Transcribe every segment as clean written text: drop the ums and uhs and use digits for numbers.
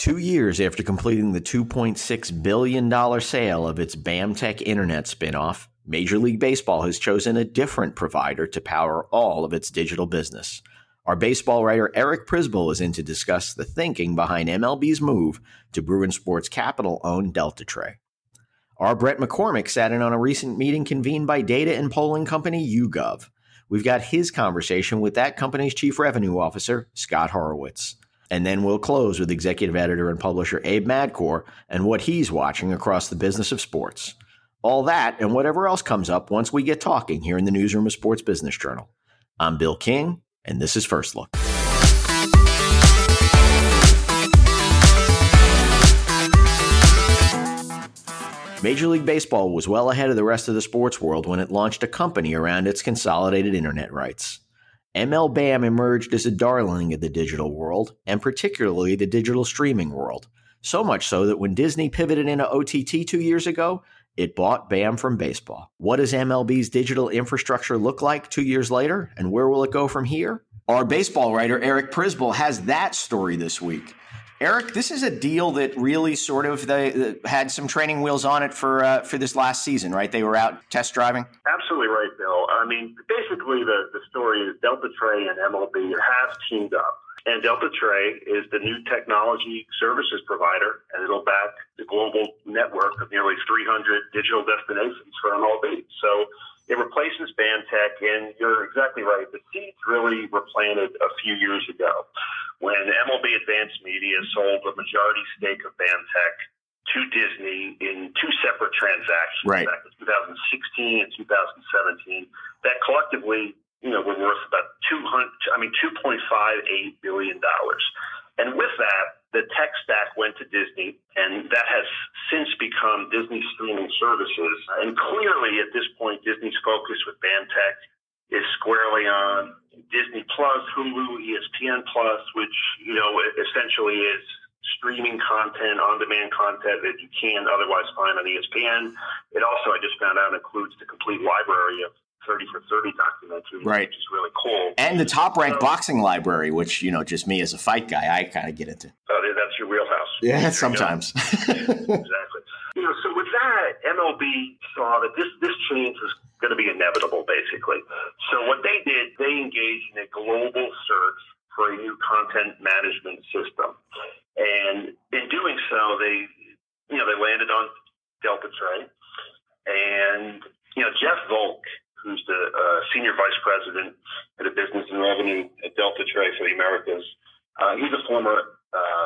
2 years after completing the $2.6 billion sale of its BAMTech Internet spinoff, Major League Baseball has chosen a different provider to power all of its digital business. Our baseball writer Eric Prisbel is in to discuss the thinking behind MLB's move to Bruin Sports Capital-owned Delta Tray. Our Brett McCormick sat in on a recent meeting convened by data and polling company YouGov. We've got his conversation with that company's chief revenue officer, Scott Horowitz. And then we'll close with executive editor and publisher Abe Madkour and what he's watching across the business of sports. All that and whatever else comes up once we get talking here in the newsroom of Sports Business Journal. I'm Bill King, and this is First Look. Major League Baseball was well ahead of the rest of the sports world when it launched a company around its consolidated internet rights. MLBAM emerged as a darling of the digital world, and particularly the digital streaming world. So much so that when Disney pivoted into OTT 2 years ago, it bought BAM from baseball. What does MLB's digital infrastructure look like 2 years later, and where will it go from here? Our baseball writer, Eric Prisbel, has that story this week. Eric, this is a deal that really sort of had some training wheels on it for this last season, right? They were out test driving? Absolutely right, Bill. I mean, basically the story is Delta Tray and MLB have teamed up. And Delta Tray is the new technology services provider, and it'll back the global network of nearly 300 digital destinations for MLB. So it replaces BAMTech, and you're exactly right. The seeds really were planted a few years ago when MLB Advanced Media sold a majority stake of BAMTech to Disney in two separate transactions back in 2016 and 2017 that collectively were worth about $2.58 billion. And with that, the tech stack went to Disney, and that has since become Disney Streaming Services. And clearly, at this point, Disney's focus with BAMTech is squarely on Disney Plus, Hulu, ESPN Plus, which essentially is streaming content, on-demand content that you can otherwise find on ESPN. It also, I just found out, includes the complete library of 30 for 30 documentaries, which is really cool. And the top-ranked boxing library, which, just me as a fight guy, I kind of get into. Oh, that's your wheelhouse. Yeah, sometimes. Exactly. So with that, MLB saw that this change was going to be inevitable, basically. So what they did, they engaged in a global search for a new content management system. And in doing so, they landed on Delta Tray. And, Jeff Volk, who's the senior vice president of the business and revenue at Delta Tray for the Americas. He's a former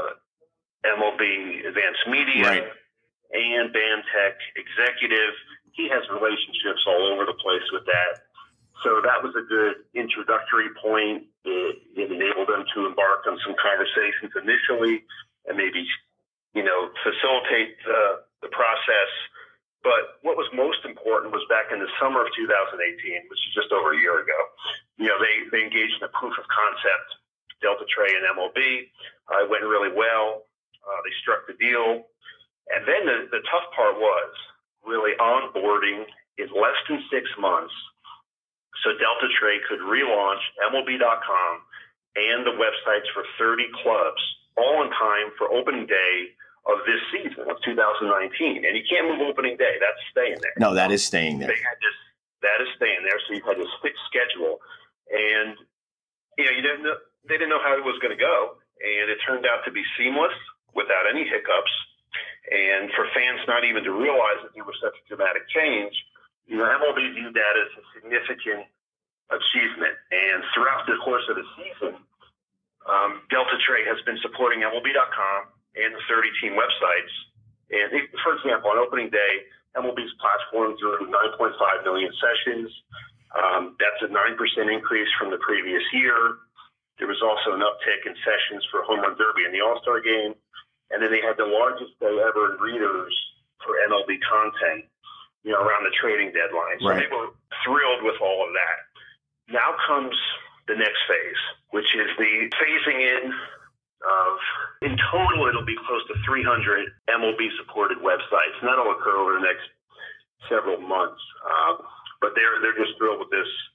MLB Advanced Media and BAMTech executive. He has relationships all over the place with that. So that was a good introductory point. It enabled them to embark on some conversations initially and maybe, facilitate the process. But what was most important was back in the summer of 2018, which is just over a year ago, they engaged in a proof of concept, Delta Tray and MLB. It went really well. They struck the deal. And then the tough part was really onboarding in less than 6 months so Delta Tray could relaunch MLB.com and the websites for 30 clubs all in time for opening day of this season of 2019. And you can't move opening day. That's staying there. No, that is staying there. That is staying there. So you've had this fixed schedule. And, they didn't know how it was going to go. And it turned out to be seamless without any hiccups. And for fans not even to realize that there was such a dramatic change, MLB viewed that as a significant achievement. And throughout the course of the season, Delta Tray has been supporting MLB.com and the 30-team websites. And for example, on opening day, MLB's platform drew 9.5 million sessions. That's a 9% increase from the previous year. There was also an uptick in sessions for Home Run Derby and the All-Star Game. And then they had the largest day ever in readers for MLB content, around the trading deadline. So they were thrilled with all of that. Now comes the next phase, which is the phasing in of, in total, it'll be close to 300 MLB-supported websites, and that'll occur over the next several months. But they're just thrilled with this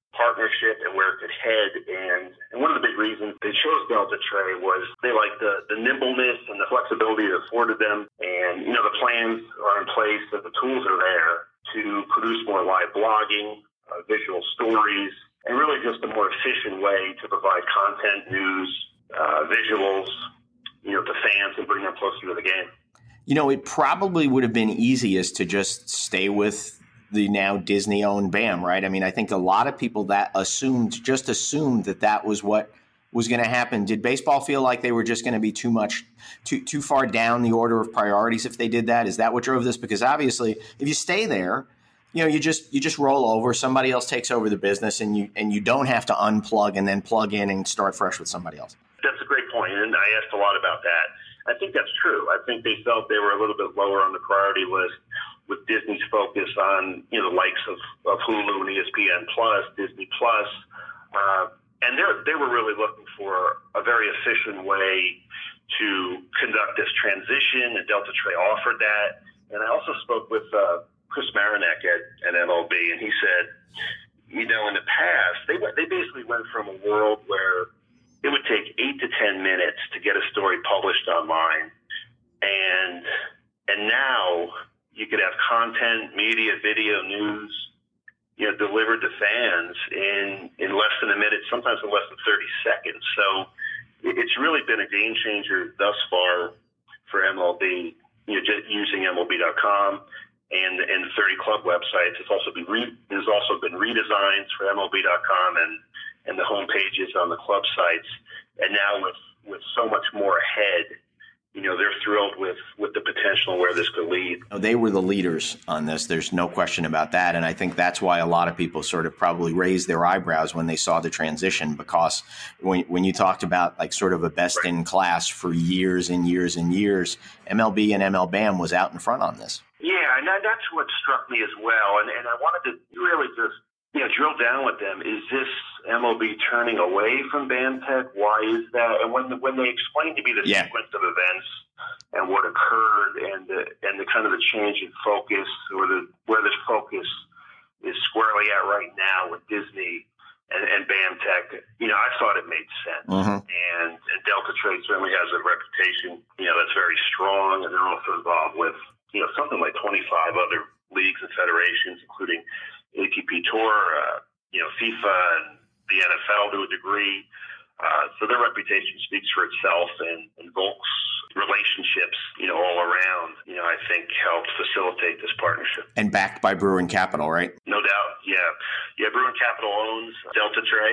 partnership and where it could head. And one of the big reasons they chose Delta Tray was they liked the nimbleness and the flexibility it afforded them. And, the plans are in place, that the tools are there to produce more live blogging, visual stories, and really just a more efficient way to provide content, news, visuals, to fans and bring them closer to the game. It probably would have been easiest to just stay with the now Disney-owned BAM, right? I mean, I think a lot of people that assumed that was what was going to happen. Did baseball feel like they were just going to be too far down the order of priorities if they did that? Is that what drove this? Because obviously, if you stay there, you just roll over. Somebody else takes over the business, and you don't have to unplug and then plug in and start fresh with somebody else. That's a great point, and I asked a lot about that. I think that's true. I think they felt they were a little bit lower on the priority list with Disney's focus on the likes of Hulu and ESPN Plus, Disney Plus, and they were really looking for a very efficient way to conduct this transition, and Delta Tray offered that. And I also spoke with Chris Marinak at MLB, and he said, in the past they basically went from a world where it would take 8 to 10 minutes to get a story published online, and now you could have content, media, video, news, delivered to fans in less than a minute, sometimes in less than 30 seconds. So it's really been a game changer thus far for MLB. Just using MLB.com and 30 club websites. There's also been redesigns for MLB.com and the home pages on the club sites. And now with so much more ahead, they're thrilled with the potential where this could lead. They were the leaders on this. There's no question about that. And I think that's why a lot of people sort of probably raised their eyebrows when they saw the transition, because when you talked about like sort of a best in class for years and years and years, MLB and MLBAM was out in front on this. Yeah, and that's what struck me as well. And I wanted to really just drill down with them. Is this MLB turning away from BAMTech? Why is that? And when they explained to me the sequence of events and what occurred and the kind of the change in focus, or where this focus is squarely at right now with Disney and BAMTech, I thought it made sense. Mm-hmm. And Delta Tray certainly has a reputation, that's very strong, and they're also involved with something like 25 other leagues and federations, including ATP Tour, FIFA, and the NFL to a degree. So their reputation speaks for itself, and Volk's relationships, all around, I think helped facilitate this partnership. And backed by Bruin Capital, right? No doubt. Yeah. Bruin Capital owns Delta Tray,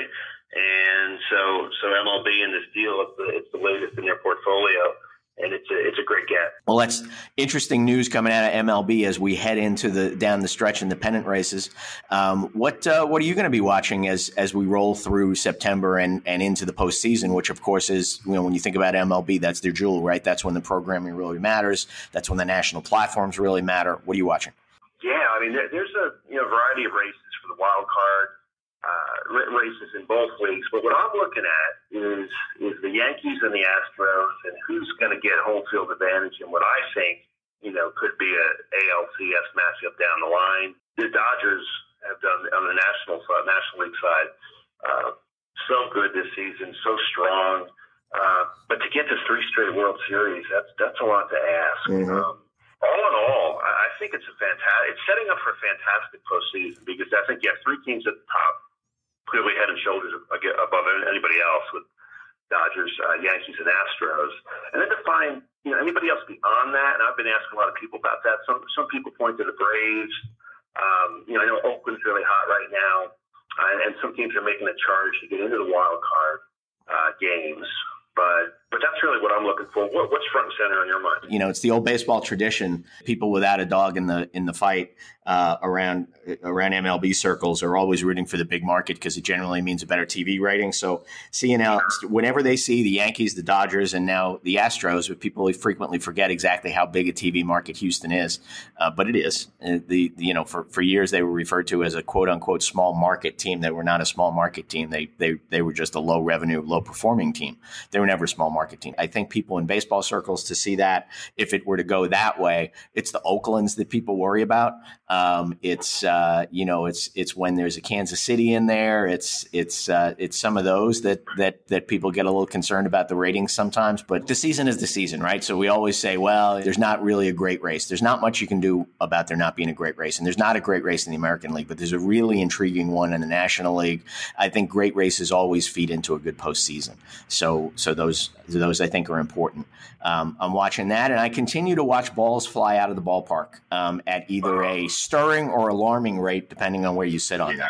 and so MLB in this deal, it's the latest in their portfolio. And it's a great get. Well, that's interesting news coming out of MLB as we head into down the stretch in the pennant races. What are you going to be watching as we roll through September and into the postseason, which of course is, when you think about MLB, that's their jewel, right? That's when the programming really matters. That's when the national platforms really matter. What are you watching? Yeah, I mean, there's a variety of races for the wild card. Races in both leagues, but what I'm looking at is the Yankees and the Astros, and who's going to get home field advantage, and what I think could be a ALCS matchup down the line. The Dodgers have done on the National League side so good this season, so strong, but to get to 3 straight World Series, that's a lot to ask. Mm-hmm. All in all, I think it's setting up for a fantastic postseason, because I think you have 3 teams at the top, clearly head and shoulders above anybody else, with Dodgers, Yankees, and Astros. And then to find anybody else beyond that, and I've been asking a lot of people about that. Some people point to the Braves. I know Oakland's really hot right now, and some teams are making a charge to get into the wild card games. But that's really what I'm looking for. What's front and center in your mind? It's the old baseball tradition. People without a dog in the fight around MLB circles are always rooting for the big market, because it generally means a better TV rating. So seeing how whenever they see the Yankees, the Dodgers, and now the Astros, but people frequently forget exactly how big a TV market Houston is. But it is. For years they were referred to as a quote unquote small market team. They were not a small market team. They were just a low revenue, low performing team. They're were never a small market team. I think people in baseball circles to see that, if it were to go that way, it's the Oaklands that people worry about. It's when there's a Kansas City in there. It's some of those that people get a little concerned about the ratings sometimes. But the season is the season, right? So we always say, well, there's not really a great race. There's not much you can do about there not being a great race, and there's not a great race in the American League, but there's a really intriguing one in the National League. I think great races always feed into a good postseason. So those I think are important. I'm watching that, and I continue to watch balls fly out of the ballpark at either a stirring or alarming rate, depending on where you sit on that.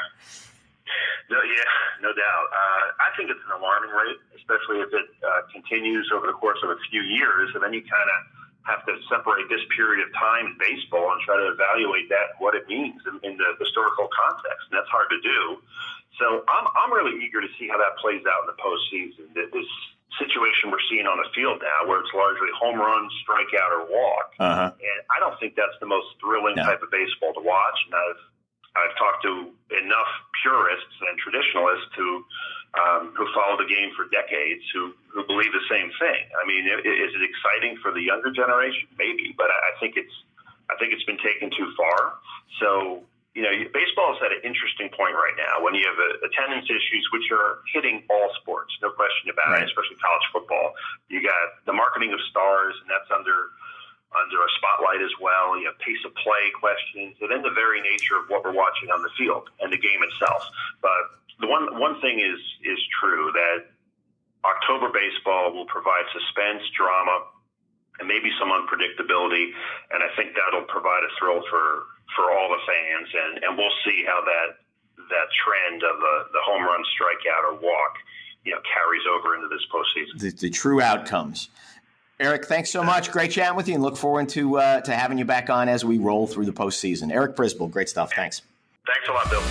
No doubt. I think it's an alarming rate, especially if it continues over the course of a few years, and then you kind of have to separate this period of time in baseball and try to evaluate that, what it means in the historical context, and that's hard to do. So I'm really eager to see how that plays out in the postseason. This situation we're seeing on the field now, where it's largely home run, strikeout, or walk, and I don't think that's the most thrilling type of baseball to watch. And I've talked to enough purists and traditionalists who follow the game for decades who believe the same thing. I mean, is it exciting for the younger generation? Maybe, but I think it's been taken too far. So, baseball is at an interesting point right now when you have attendance issues, which are hitting all sports, no question about it, especially college football. You got the marketing of stars, and that's under a spotlight as well. You have pace of play questions, and then the very nature of what we're watching on the field and the game itself. But the one thing is true, that October baseball will provide suspense, drama, and maybe some unpredictability, and I think that'll provide a thrill for all the fans, and we'll see how that trend of the home run, strikeout, or walk carries over into this postseason. The true outcomes. Eric, thanks so much. Great chatting with you, and look forward to having you back on as we roll through the postseason. Eric Brisbell, great stuff. Thanks. Thanks a lot, Bill.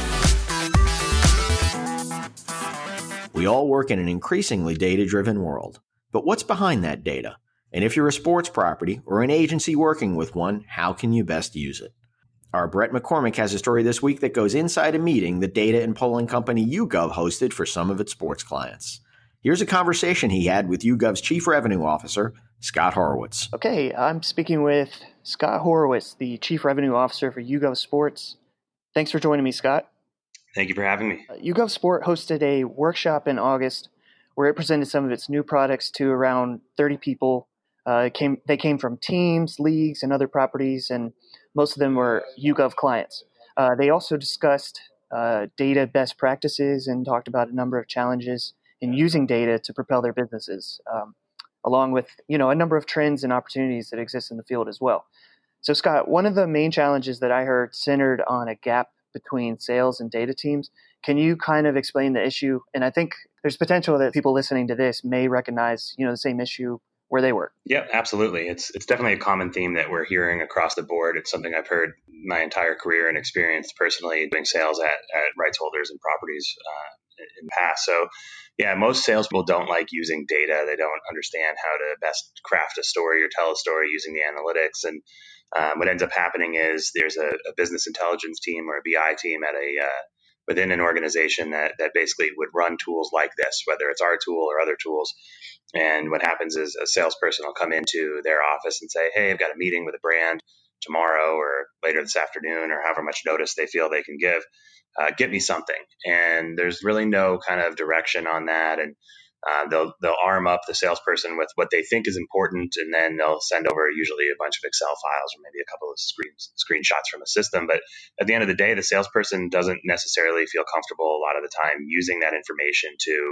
We all work in an increasingly data-driven world. But what's behind that data? And if you're a sports property or an agency working with one, how can you best use it? Our Brett McCormick has a story this week that goes inside a meeting the data and polling company YouGov hosted for some of its sports clients. Here's a conversation he had with YouGov's Chief Revenue Officer, Scott Horowitz. Okay, I'm speaking with Scott Horowitz, the Chief Revenue Officer for YouGov Sports. Thanks for joining me, Scott. Thank you for having me. YouGov Sport hosted a workshop in August where it presented some of its new products to around 30 people. They came from teams, leagues, and other properties, and most of them were YouGov clients. They also discussed data best practices and talked about a number of challenges in using data to propel their businesses, along with a number of trends and opportunities that exist in the field as well. So, Scott, one of the main challenges that I heard centered on a gap between sales and data teams. Can you kind of explain the issue? And I think there's potential that people listening to this may recognize, the same issue where they work. Yeah, absolutely. It's definitely a common theme that we're hearing across the board. It's something I've heard my entire career and experienced personally doing sales at rights holders and properties in the past. So yeah, most salespeople don't like using data. They don't understand how to best craft a story or tell a story using the analytics. And what ends up happening is there's a business intelligence team or a BI team at within an organization that basically would run tools like this, whether it's our tool or other tools. And what happens is a salesperson will come into their office and say, hey, I've got a meeting with a brand tomorrow or later this afternoon or however much notice they feel they can give. Get me something. And there's really no kind of direction on that. And they'll arm up the salesperson with what they think is important, and then they'll send over usually a bunch of Excel files or maybe a couple of screenshots from a system. But at the end of the day, the salesperson doesn't necessarily feel comfortable a lot of the time using that information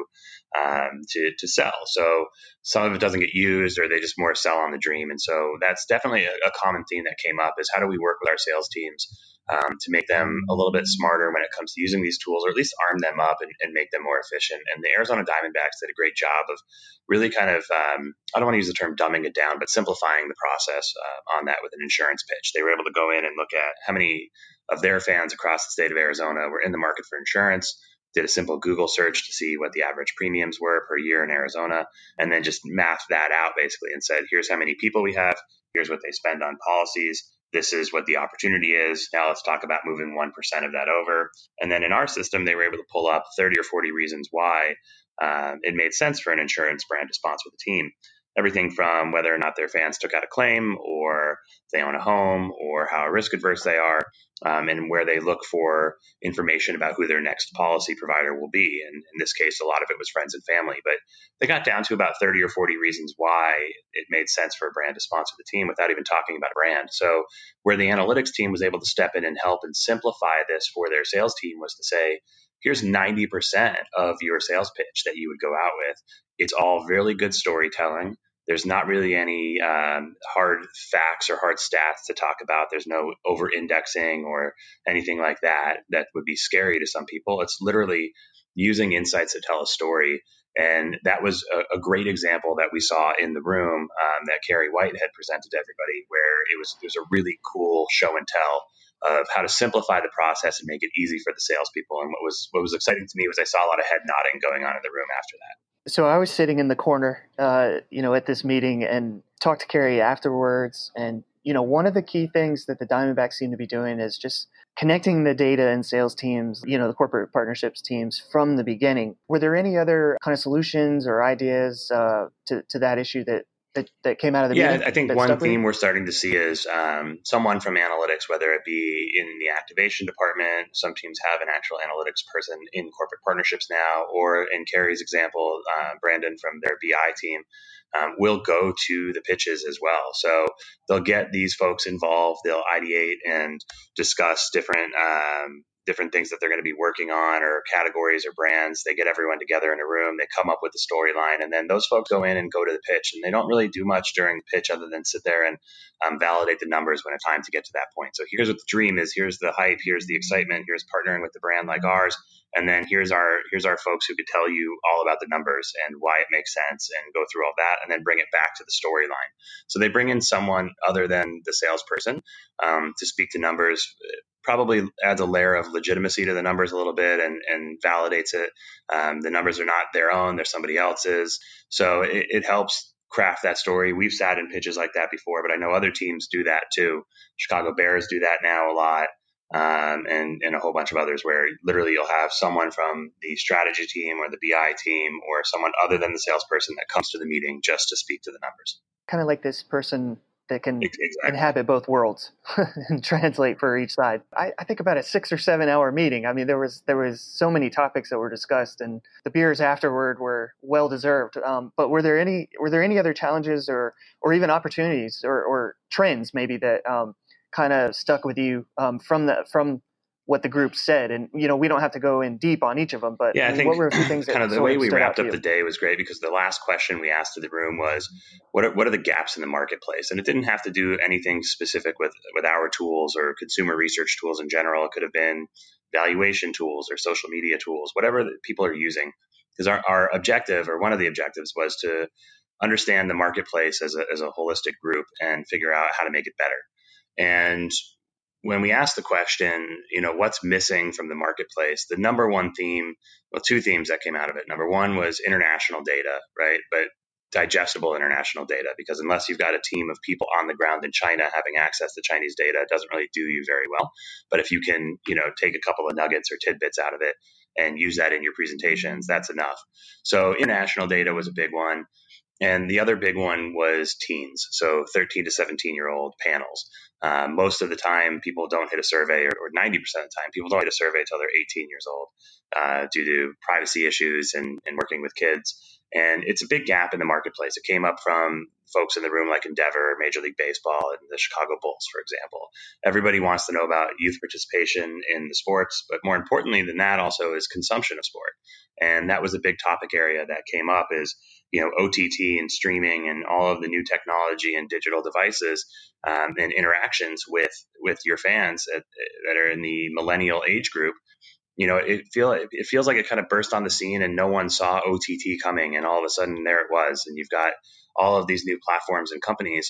to sell. So some of it doesn't get used, or they just more sell on the dream. And so that's definitely a common theme that came up, is how do we work with our sales teams to make them a little bit smarter when it comes to using these tools, or at least arm them up and make them more efficient. And the Arizona Diamondbacks did a great job of really kind of, I don't want to use the term dumbing it down, but simplifying the process on that with an insurance pitch. They were able to go in and look at how many of their fans across the state of Arizona were in the market for insurance, did a simple Google search to see what the average premiums were per year in Arizona, and then just mathed that out basically and said, here's how many people we have, here's what they spend on policies, this is what the opportunity is. Now let's talk about moving 1% of that over. And then in our system, they were able to pull up 30 or 40 reasons why it made sense for an insurance brand to sponsor the team. Everything from whether or not their fans took out a claim, or they own a home, or how risk adverse they are, and where they look for information about who their next policy provider will be. And in this case, a lot of it was friends and family, but they got down to about 30 or 40 reasons why it made sense for a brand to sponsor the team without even talking about a brand. So where the analytics team was able to step in and help and simplify this for their sales team was to say, here's 90% of your sales pitch that you would go out with. It's all really good storytelling. There's not really any hard facts or hard stats to talk about. There's no over-indexing or anything like that that would be scary to some people. It's literally using insights to tell a story. And that was a great example that we saw in the room that Carrie White had presented to everybody, where it was a really cool show and tell of how to simplify the process and make it easy for the salespeople. And what was exciting to me was I saw a lot of head nodding going on in the room after that. So I was sitting in the corner, at this meeting and talked to Carrie afterwards. And, one of the key things that the Diamondbacks seem to be doing is just connecting the data and sales teams, the corporate partnerships teams from the beginning. Were there any other kind of solutions or ideas to that issue that came out of the meeting? Yeah, I think one theme we're starting to see is someone from analytics, whether it be in the activation department. Some teams have an actual analytics person in corporate partnerships now, or in Carrie's example, Brandon from their BI team will go to the pitches as well. So they'll get these folks involved. They'll ideate and discuss different things that they're going to be working on, or categories or brands. They get everyone together in a room. They come up with the storyline, and then those folks go in and go to the pitch. And they don't really do much during the pitch other than sit there and validate the numbers when it's time to get to that point. So here's what the dream is. Here's the hype. Here's the excitement. Here's partnering with a brand like ours. And then here's our folks who could tell you all about the numbers and why it makes sense, and go through all that, and then bring it back to the storyline. So they bring in someone other than the salesperson to speak to numbers. Probably adds a layer of legitimacy to the numbers a little bit, and validates it. The numbers are not their own, they're somebody else's. So it helps craft that story. We've sat in pitches like that before, but I know other teams do that too. Chicago Bears do that now a lot. And a whole bunch of others, where literally you'll have someone from the strategy team or the BI team or someone other than the salesperson that comes to the meeting just to speak to the numbers. Kind of like this person that can inhabit both worlds and translate for each side. I think about a 6 or 7 hour meeting. I mean, there was so many topics that were discussed, and the beers afterward were well deserved. But were there any other challenges or even opportunities or trends maybe that kind of stuck with you from what the group said? And we don't have to go in deep on each of them, but yeah, I think what were a few things that kind of the way we wrapped up the day was great, because the last question we asked to the room was, what are the gaps in the marketplace? And it didn't have to do anything specific with our tools or consumer research tools in general. It could have been valuation tools or social media tools, whatever that people are using. Because our objective, or one of the objectives, was to understand the marketplace as a holistic group and figure out how to make it better. And when we asked the question, what's missing from the marketplace, the number one theme, two themes that came out of it. Number one was international data, right? But digestible international data, because unless you've got a team of people on the ground in China having access to Chinese data, it doesn't really do you very well. But if you can, take a couple of nuggets or tidbits out of it and use that in your presentations, that's enough. So international data was a big one. And the other big one was teens, so 13 to 17-year-old panels. Most of the time, people don't hit a survey, or 90% of the time, people don't hit a survey until they're 18 years old due to privacy issues and working with kids. And it's a big gap in the marketplace. It came up from folks in the room like Endeavor, Major League Baseball, and the Chicago Bulls, for example. Everybody wants to know about youth participation in the sports, but more importantly than that also is consumption of sport. And that was a big topic area that came up, is OTT and streaming and all of the new technology and digital devices and interactions with your fans that are in the millennial age group. It feels like it kind of burst on the scene and no one saw OTT coming, and all of a sudden there it was. And you've got all of these new platforms and companies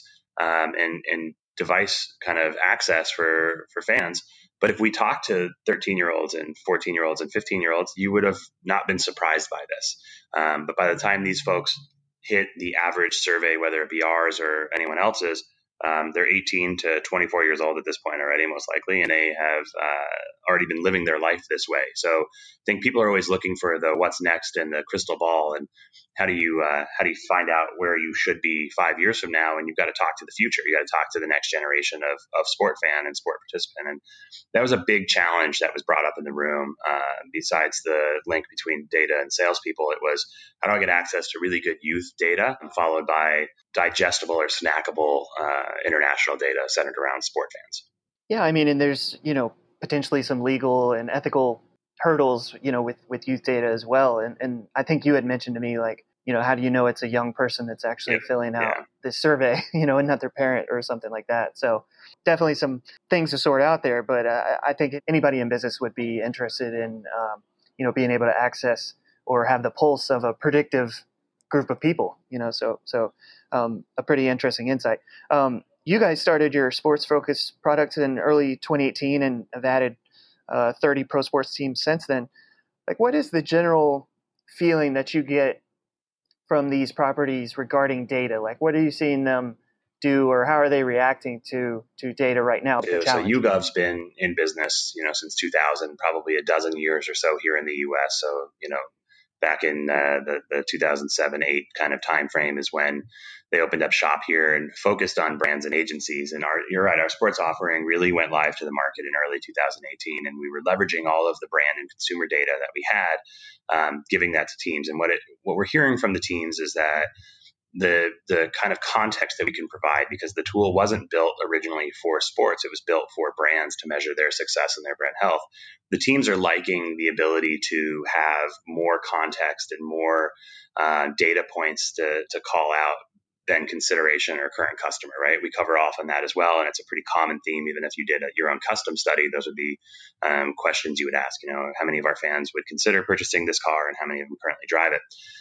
and device kind of access for fans. But if we talk to 13-year-olds and 14-year-olds and 15-year-olds, you would have not been surprised by this. But by the time these folks hit the average survey, whether it be ours or anyone else's, They're 18 to 24 years old at this point already, most likely, and they have already been living their life this way. So I think people are always looking for the what's next and the crystal ball, and how do you find out where you should be 5 years from now? And you've got to talk to the future. You got to talk to the next generation of sport fan and sport participant. And that was a big challenge that was brought up in the room. Besides the link between data and salespeople, it was, how do I get access to really good youth data, followed by digestible or snackable international data centered around sport fans? Yeah, I mean, and there's, potentially some legal and ethical hurdles, with youth data as well. And I think you had mentioned to me, like, how do you know it's a young person that's actually filling out this survey, and not their parent or something like that. So definitely some things to sort out there. But I think anybody in business would be interested in, being able to access or have the pulse of a predictive group of people, so a pretty interesting insight. You guys started your sports-focused product in early 2018 and have added 30 pro sports teams since then. Like, what is the general feeling that you get from these properties regarding data? Like, what are you seeing them do, or how are they reacting to data right now? So YouGov's been in business, since 2000, probably a dozen years or so here in the U.S. So, back in the 2007-8 kind of time frame is when they opened up shop here and focused on brands and agencies. And you're right, our sports offering really went live to the market in early 2018, and we were leveraging all of the brand and consumer data that we had, giving that to teams. And what we're hearing from the teams is that the kind of context that we can provide, because the tool wasn't built originally for sports, it was built for brands to measure their success and their brand health. The teams are liking the ability to have more context and more data points to call out than consideration or current customer, right? We cover off on that as well. And it's a pretty common theme. Even if you did your own custom study, those would be questions you would ask, how many of our fans would consider purchasing this car and how many of them currently drive it?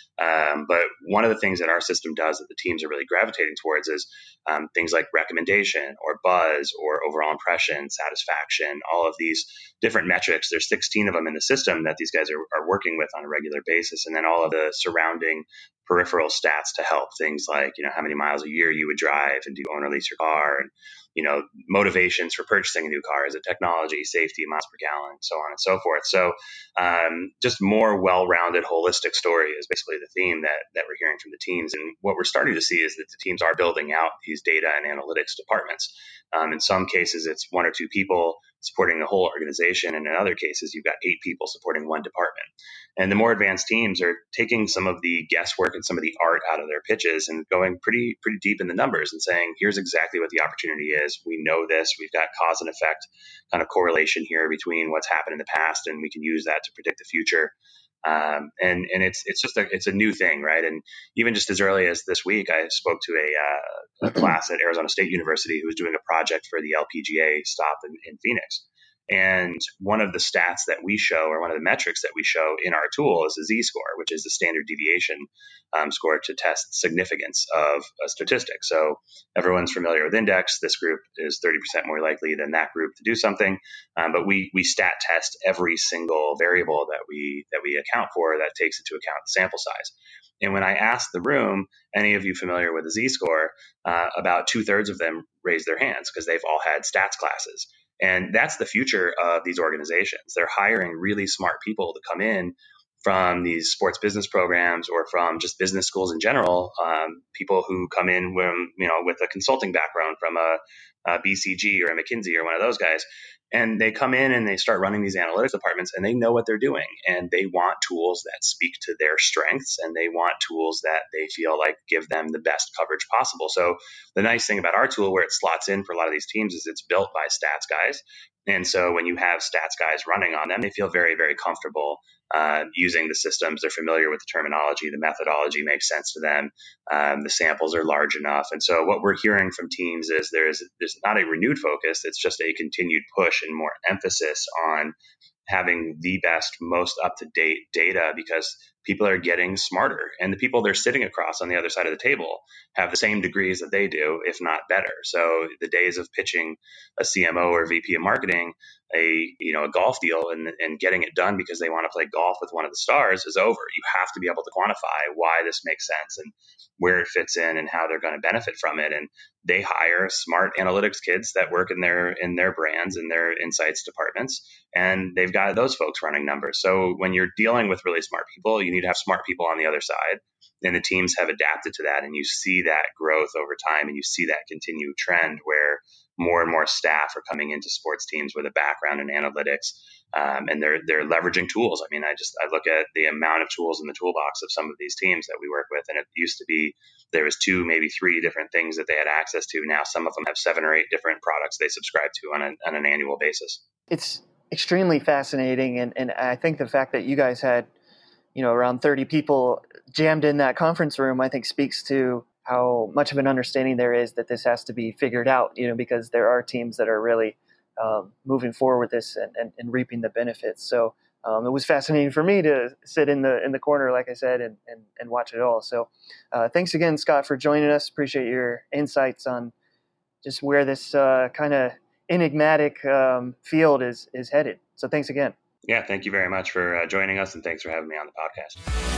But one of the things that our system does that the teams are really gravitating towards is things like recommendation or buzz or overall impression, satisfaction, all of these different metrics. There's 16 of them in the system that these guys are working with on a regular basis. And then all of the surrounding peripheral stats to help, things like, how many miles a year you would drive, and do you own or lease your car, and motivations for purchasing a new car. Is it technology, safety, miles per gallon, so on and so forth. So just more well-rounded, holistic story is basically the theme that we're hearing from the teams. And what we're starting to see is that the teams are building out these data and analytics departments. In some cases, it's one or two people supporting the whole organization. And in other cases, you've got 8 people supporting one department. And the more advanced teams are taking some of the guesswork and some of the art out of their pitches and going pretty deep in the numbers and saying, here's exactly what the opportunity is. We know this. We've got cause and effect kind of correlation here between what's happened in the past, and we can use that to predict the future. And it's a new thing, right? And even just as early as this week, I spoke to a class at Arizona State University who was doing a project for the LPGA stop in Phoenix. And one of the stats that we show, or one of the metrics that we show in our tool, is the Z-score, which is the standard deviation score to test significance of a statistic. So everyone's familiar with index. This group is 30% more likely than that group to do something. But we stat test every single variable that we account for that takes into account the sample size. And when I asked the room, any of you familiar with the Z-score, about 2/3 of them raised their hands because they've all had stats classes. And that's the future of these organizations. They're hiring really smart people to come in from these sports business programs or from just business schools in general, people who come in with a consulting background from a BCG or a McKinsey or one of those guys. And they come in and they start running these analytics departments, and they know what they're doing, and they want tools that speak to their strengths, and they want tools that they feel like give them the best coverage possible. So the nice thing about our tool, where it slots in for a lot of these teams, is it's built by stats guys. And so when you have stats guys running on them, they feel very, very comfortable using the systems. They're familiar with the terminology. The methodology makes sense to them. The samples are large enough. And so what we're hearing from teams is there's not a renewed focus. It's just a continued push and more emphasis on having the best, most up-to-date data, because people are getting smarter, and the people they're sitting across on the other side of the table have the same degrees that they do, if not better. So the days of pitching a CMO or VP of marketing a golf deal and getting it done because they want to play golf with one of the stars is over. You have to be able to quantify why this makes sense and where it fits in and how they're going to benefit from it. And they hire smart analytics kids that work in their brands and their insights departments, and they've got those folks running numbers. So when you're dealing with really smart people, you need to have smart people on the other side, and the teams have adapted to that. And you see that growth over time, and you see that continued trend where more and more staff are coming into sports teams with a background in analytics, and they're leveraging tools. I mean, I look at the amount of tools in the toolbox of some of these teams that we work with, and it used to be there was 2, maybe 3 different things that they had access to. Now some of them have 7 or 8 different products they subscribe to on an annual basis. It's extremely fascinating, and I think the fact that you guys had around 30 people jammed in that conference room, I think speaks to how much of an understanding there is that this has to be figured out, because there are teams that are really moving forward with this and reaping the benefits. So it was fascinating for me to sit in the corner, like I said, and watch it all. So thanks again, Scott, for joining us. Appreciate your insights on just where this kind of enigmatic field is headed. So thanks again. Yeah, thank you very much for joining us, and thanks for having me on the podcast.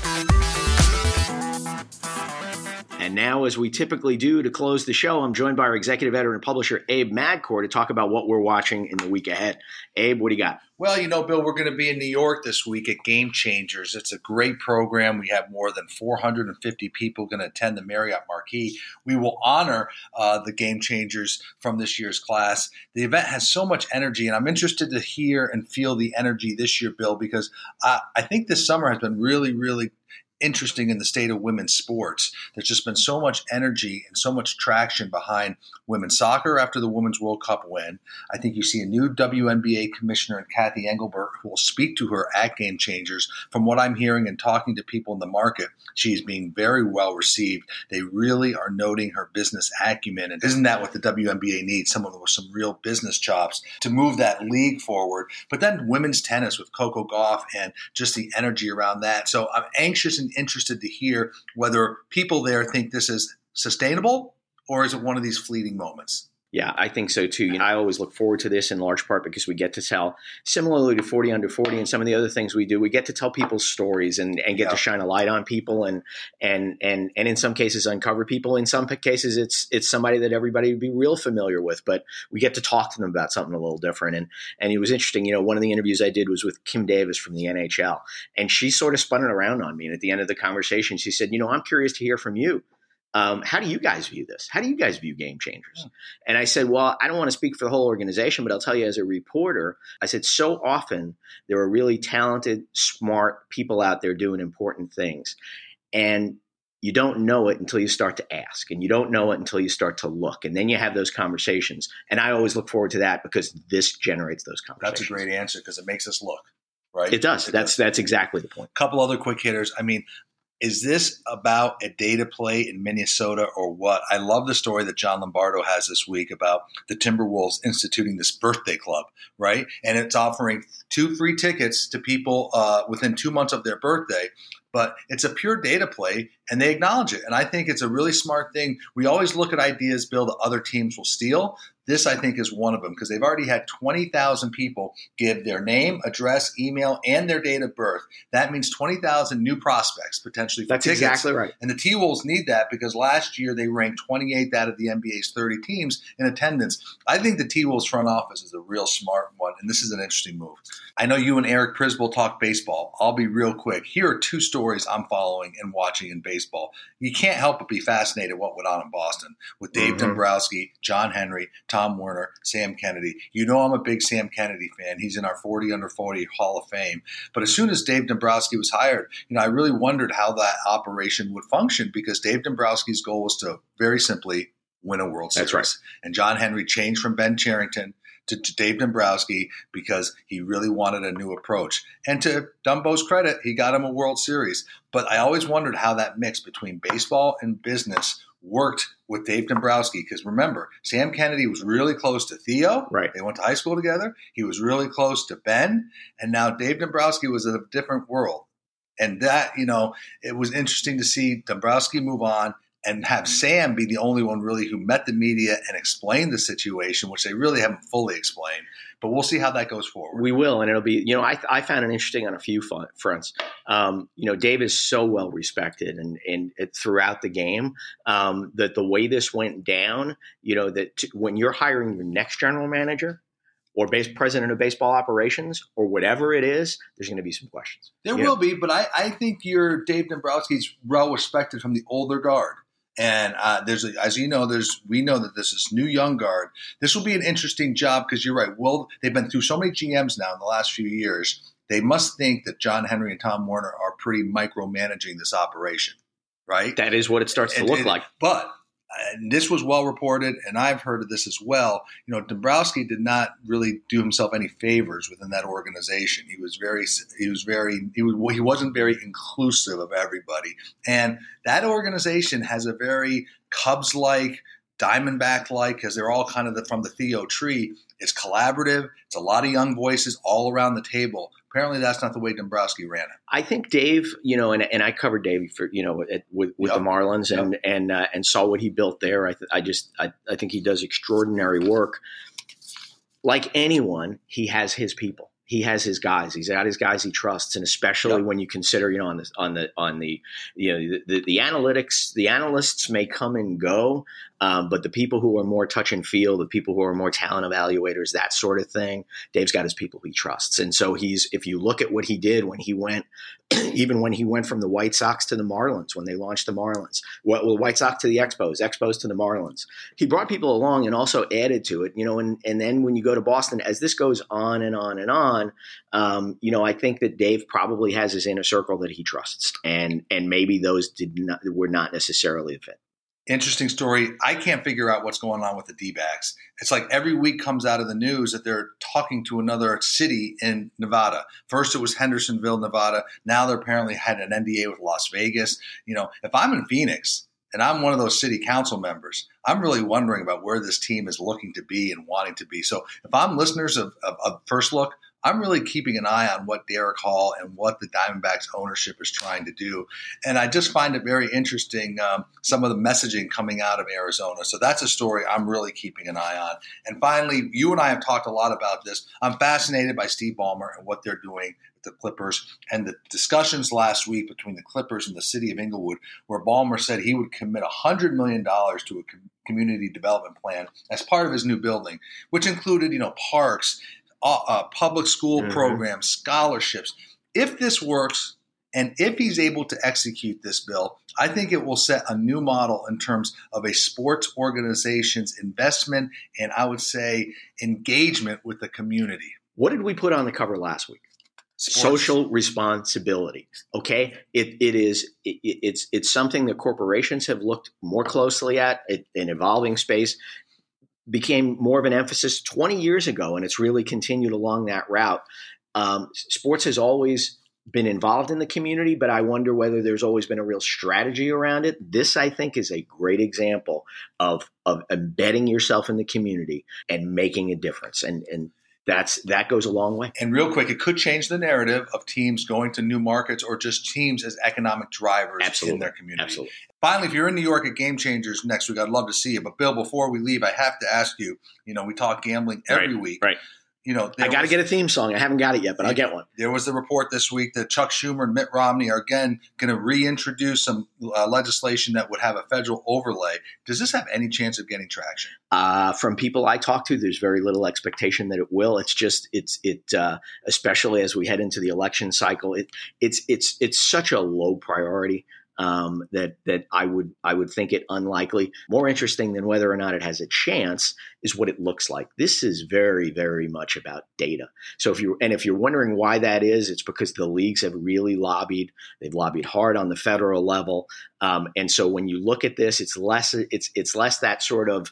And now, as we typically do to close the show, I'm joined by our executive editor and publisher, Abe Madkour, to talk about what we're watching in the week ahead. Abe, what do you got? Well, Bill, we're going to be in New York this week at Game Changers. It's a great program. We have more than 450 people going to attend the Marriott Marquis. We will honor the Game Changers from this year's class. The event has so much energy, and I'm interested to hear and feel the energy this year, Bill, because I think this summer has been really, really interesting in the state of women's sports. There's just been so much energy and so much traction behind women's soccer after the Women's World Cup win. I think you see a new WNBA commissioner in Kathy Engelbert who will speak to her at Game Changers. From what I'm hearing and talking to people in the market, she's being very well received. They really are noting her business acumen. And isn't that what the WNBA needs? Someone with some real business chops to move that league forward. But then women's tennis with Coco Gauff and just the energy around that. So I'm anxious and interested to hear whether people there think this is sustainable or is it one of these fleeting moments? Yeah, I think so too. I always look forward to this in large part because we get to tell, similarly to 40 Under 40 and some of the other things we do, we get to tell people's stories and get to shine a light on people and in some cases uncover people. In some cases, it's somebody that everybody would be real familiar with, but we get to talk to them about something a little different. And it was interesting. One of the interviews I did was with Kim Davis from the NHL, and she sort of spun it around on me. And at the end of the conversation, she said, I'm curious to hear from you. How do you guys view this? How do you guys view Game Changers? Yeah. And I said, well, I don't want to speak for the whole organization, but I'll tell you as a reporter, I said, so often there are really talented, smart people out there doing important things. And you don't know it until you start to ask, and you don't know it until you start to look. And then you have those conversations. And I always look forward to that because this generates those conversations. That's a great answer because it makes us look, right? It does. That's exactly the point. A couple other quick hitters. Is this about a data play in Minnesota or what? I love the story that John Lombardo has this week about the Timberwolves instituting this birthday club, right? And it's offering 2 free tickets to people within 2 months of their birthday. But it's a pure data play, and they acknowledge it. And I think it's a really smart thing. We always look at ideas, Bill, that other teams will steal. This, I think, is one of them because they've already had 20,000 people give their name, address, email, and their date of birth. That means 20,000 new prospects potentially for That's tickets. Exactly right. And the T-Wolves need that because last year they ranked 28th out of the NBA's 30 teams in attendance. I think the T-Wolves front office is a real smart one, and this is an interesting move. I know you and Eric Prisbel talk baseball. I'll be real quick. Here are 2 stories I'm following and watching in baseball. You can't help but be fascinated what went on in Boston with Dave Dombrowski, John Henry, Tom Werner, Sam Kennedy. I'm a big Sam Kennedy fan. He's in our 40 Under 40 Hall of Fame. But as soon as Dave Dombrowski was hired, I really wondered how that operation would function because Dave Dombrowski's goal was to very simply win a World Series. That's right. And John Henry changed from Ben Cherington to Dave Dombrowski because he really wanted a new approach. And to Dumbo's credit, he got him a World Series. But I always wondered how that mix between baseball and business worked with Dave Dombrowski because remember, Sam Kennedy was really close to Theo. Right. They went to high school together. He was really close to Ben. And now Dave Dombrowski was in a different world. And that, it was interesting to see Dombrowski move on and have Sam be the only one really who met the media and explained the situation, which they really haven't fully explained. But we'll see how that goes forward. We will, and it'll be, I found it interesting on a few fronts. Dave is so well respected and throughout the game that the way this went down, when you're hiring your next general manager or president of baseball operations or whatever it is, there's going to be some questions. There will be, but I think Dave Dombrowski's well respected from the older guard. And we know that this is new young guard. This will be an interesting job because you're right. They've been through so many GMs now in the last few years. They must think that John Henry and Tom Werner are pretty micromanaging this operation, right? That is what it starts to look like. But this was well reported, and I've heard of this as well. Dombrowski did not really do himself any favors within that organization. He wasn't very inclusive of everybody, and that organization has a very Cubs-like, Diamondback-like, because they're all kind of from the Theo tree. It's collaborative. It's a lot of young voices all around the table. Apparently, that's not the way Dombrowski ran it. I think Dave, and I covered Dave for with the Marlins and saw what he built there. I think he does extraordinary work. Like anyone, he has his people. He has his guys. He's got his guys he trusts, and especially when you consider, on the analytics, the analysts may come and go, but the people who are more touch and feel, the people who are more talent evaluators, that sort of thing, Dave's got his people he trusts. And so if you look at what he did when he went, even when he went from the White Sox to the Marlins, when they launched the Marlins, White Sox to the Expos to the Marlins, he brought people along and also added to it, and then when you go to Boston, as this goes on and on and on, I think that Dave probably has his inner circle that he trusts, and maybe those were not necessarily a fit. Interesting story. I can't figure out what's going on with the D-backs. It's like every week comes out of the news that they're talking to another city in Nevada. First it was Hendersonville, Nevada. Now they're apparently had an NDA with Las Vegas. If I'm in Phoenix and I'm one of those city council members, I'm really wondering about where this team is looking to be and wanting to be. So if I'm listeners of First Look, I'm really keeping an eye on what Derek Hall and what the Diamondbacks ownership is trying to do. And I just find it very interesting, some of the messaging coming out of Arizona. So that's a story I'm really keeping an eye on. And finally, you and I have talked a lot about this. I'm fascinated by Steve Ballmer and what they're doing with the Clippers and the discussions last week between the Clippers and the city of Inglewood, where Ballmer said he would commit $100 million to a community development plan as part of his new building, which included, parks, public school programs, scholarships. If this works, and if he's able to execute this bill, I think it will set a new model in terms of a sports organization's investment and, I would say, engagement with the community. What did we put on the cover last week? Sports. Social responsibility. Okay, it's something that corporations have looked more closely at, an evolving space. Became more of an emphasis 20 years ago, and it's really continued along that route. Sports has always been involved in the community, but I wonder whether there's always been a real strategy around it. This, I think, is a great example of embedding yourself in the community and making a difference. And that goes a long way. And real quick, it could change the narrative of teams going to new markets or just teams as economic drivers in their community. Absolutely. Finally, if you're in New York at Game Changers next week, I'd love to see you. But Bill, before we leave, I have to ask you, we talk gambling every week. Right. I got to get a theme song. I haven't got it yet, but I'll get one. There was the report this week that Chuck Schumer and Mitt Romney are again going to reintroduce some legislation that would have a federal overlay. Does this have any chance of getting traction? From people I talk to, there's very little expectation that it will. It's just especially as we head into the election cycle, it's such a low priority. That I would think it unlikely. More interesting than whether or not it has a chance is what it looks like. This is very, very much about data. So if you're wondering why that is, it's because the leagues have really lobbied. They've lobbied hard on the federal level, and so when you look at this, it's less that sort of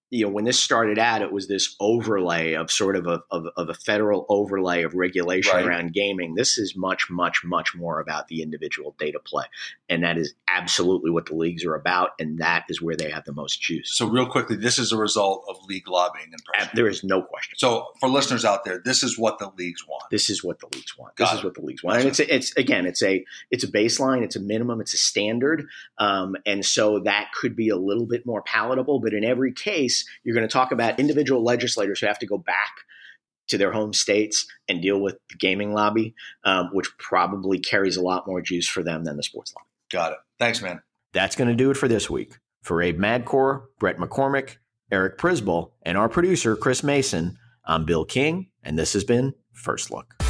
when this started out, it was this overlay of sort of a federal overlay of regulation around gaming. This is much, much, much more about the individual data play. And that is absolutely what the leagues are about. And that is where they have the most juice. So real quickly, this is a result of league lobbying and pressure. There is no question. So for listeners out there, this is what the leagues want. This is what the leagues want. And it's a baseline, it's a minimum, it's a standard. And so that could be a little bit more palatable. But in every case, you're going to talk about individual legislators who have to go back to their home states and deal with the gaming lobby, which probably carries a lot more juice for them than the sports lobby. Got it. Thanks, man. That's going to do it for this week. For Abe Madkour, Brett McCormick, Eric Prisbal, and our producer, Chris Mason, I'm Bill King, and this has been First Look.